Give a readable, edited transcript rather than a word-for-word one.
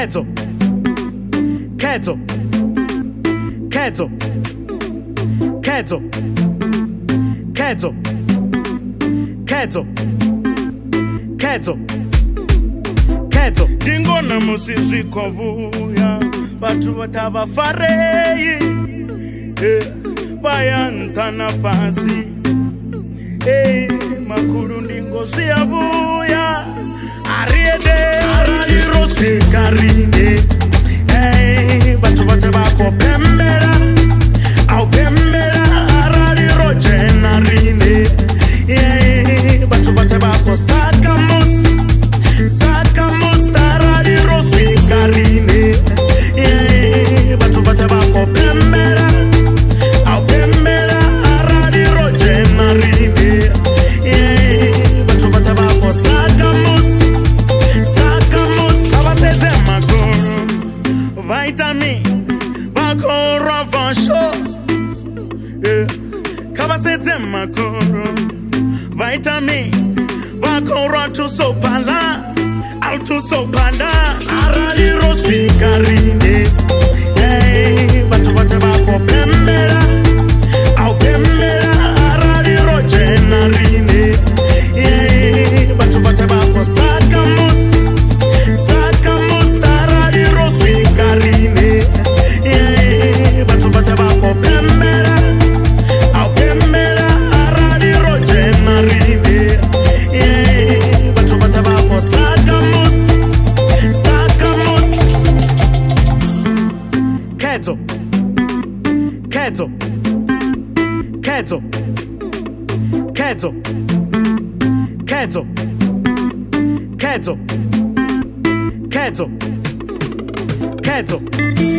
Keto, Keto, Keto, Keto, Keto, Keto, Keto, Keto. Dingo na musisi kovuya Batu batava farei Bayantana pasi Makuru ndingo siyabuya Ariede araliro sikarine Batu batava ko pembera Au pembera araliro jenarine Batu batava ko sakamus Sakamus araliro sikarine Batu batava ko pembera Au pembera araliro jenarine Batu batava ko sakamus Sakamus abaseze magoro Vitamin bakoro vansho Kabaseze magoro Vitamin bakoro tu sopala Altu sopala araliro sikarine Batu batava ko pembera Au pembera araliro jenarine Batu batava ko sakamus Sakamus araliro sikarine Batu batava ko pembera Au pembera araliro jenarine Batu batava ko sakamus Sakamus Keto, Keto, Keto, Keto, Keto, Keto, Keto, Keto.